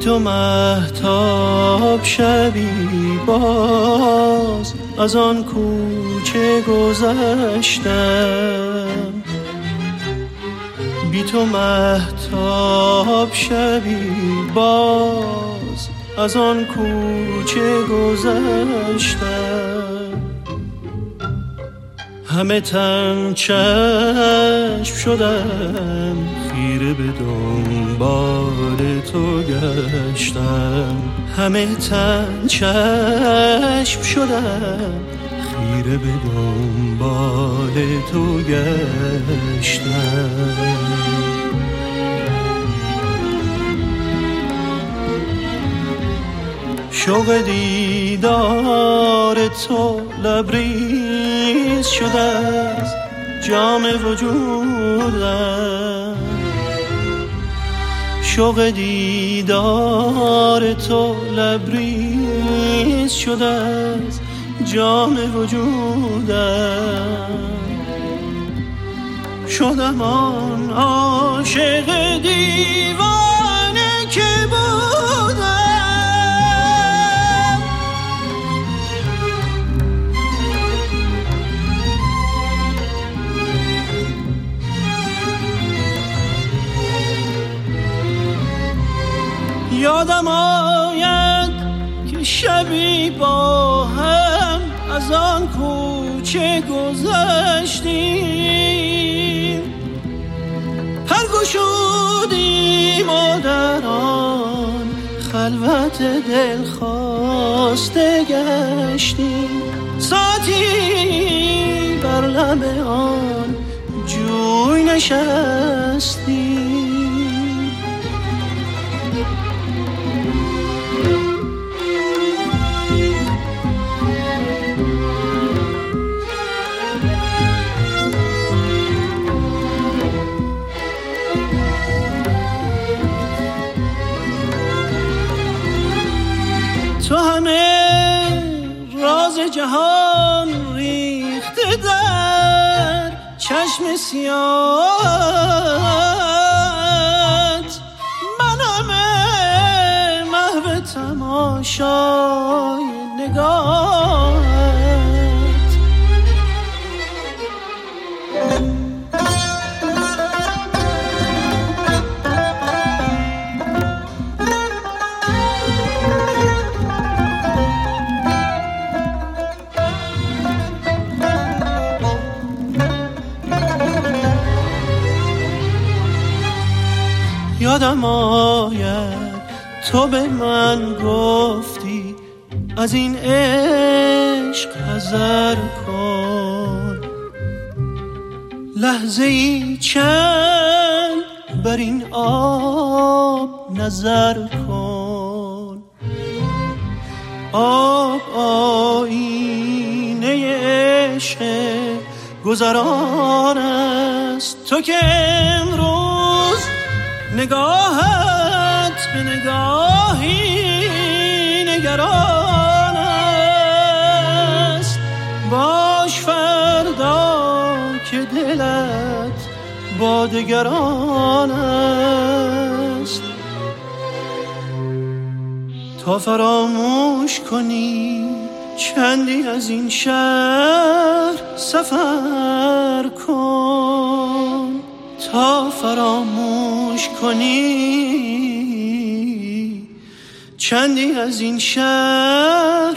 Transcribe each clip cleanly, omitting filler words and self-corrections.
تو مهتاب شبی باز از آن کوچه گذشتم، بی تو مهتاب شبی باز از آن کوچه گذشتم. همه تن چشم شدم، خیره به دنبال تو گشتم. همه تن چشم شدم، خیره به دنبال تو گشتم. شوق دیدار تو لبریز شده از جام وجودم. شوق دیدار تو لبریز شده از جام وجودم. شدم آن عاشق دیوانه که بودم. یادم آید که شبی با هم از آن کوچه گذشتیم، پر گشودیم و در آن خلوت دل خواسته گشتیم. ساعتی بر لب آن جوی نشستیم. تو همه راز جهان ریخته در چشم سیاهت، من همه محو تماشای نگاهت. یادم آید تو به من گفتی از این عشق حذر کن، لحظه ای چند بر این آب نظر کن. آب آینه عشق گذران است، تو که امروز نگاهت به نگاهی نگران است. باش فردا که دلت با دگران است. تا فراموش کنی چندی از این شهر سفر کن. تا فراموش کنی چندی از این شهر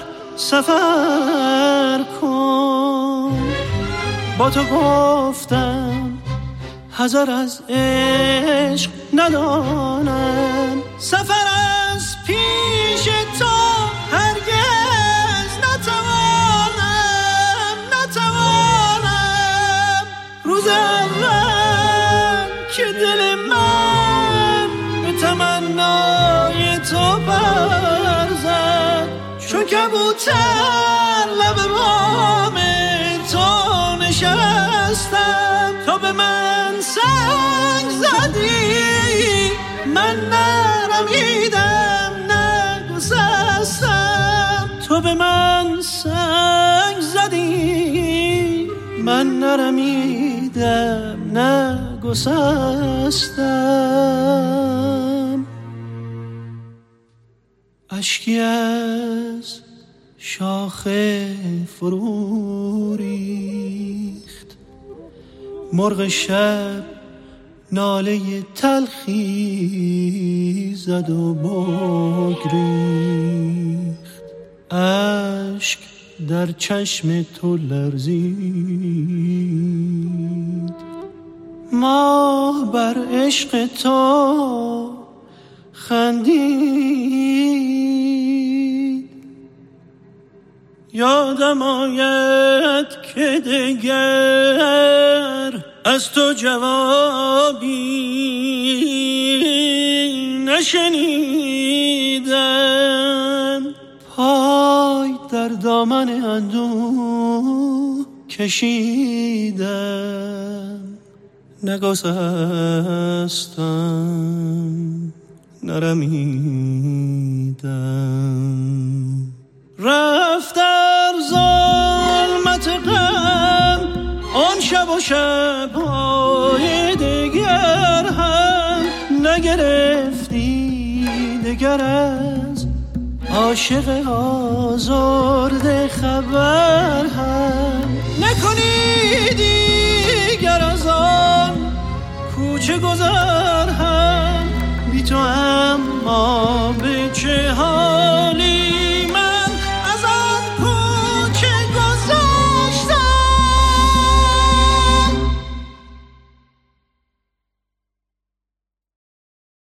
سفر کن. با تو گفتم حذر از عشق ندانم، سفر از پیش تو هرگز نتوانم. روز اول که دل من به تمنای تو پر زد، چون کبوتر لب بام تو نشستم. تو به من سنگ زدی، من نرمیدم نگسستم. تو به من سنگ زدی، من نرمیدم نگسستم. اشکی از شاخه فرو ریخت، مرغ شب ناله تلخی زد و بگریخت، اشک در چشم تو لرزید. ماه بر عشق تو خندید، یادم آید که دگر از تو جوابی نشنیدم. پای در دامن اندوه کشیدم، نگسستم نرمیدم. رفت در ظلمت غم آن شب و شب‌های دگر هم نگرفتی دگر از عاشق آزرده خبر هم نکنی دیگر از آن کوچه گذر هم بی تو اما به چه ها